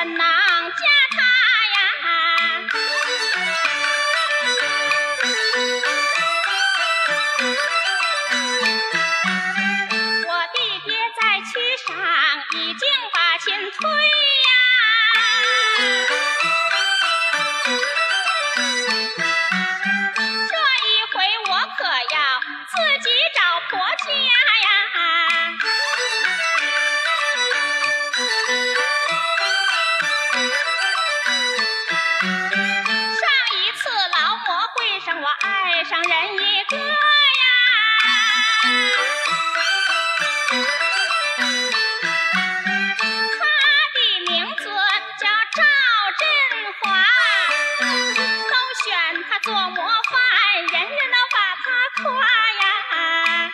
能嫁他呀。我的爹在区上已经把亲推呀，这一回我可要自己找婆家呀。上一次劳模会上我爱上人一个呀，他的名字叫赵振华，都选他做模范，人人都把他夸呀。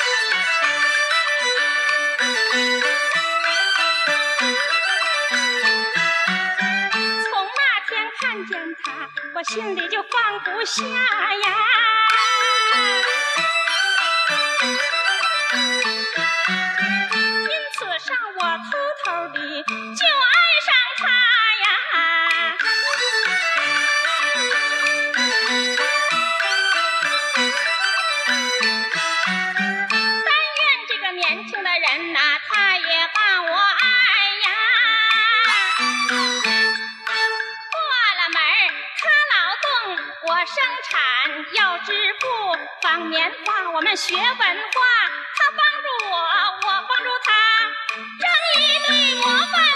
从那天看见他，我心里就放不下呀。因此上我偷偷地就爱上他呀。但愿这个年轻的人呐，他也把我爱呀。过了门他劳动，我生产，要织布纺棉花，我们学文化，他帮助我，我帮助他，正一对模范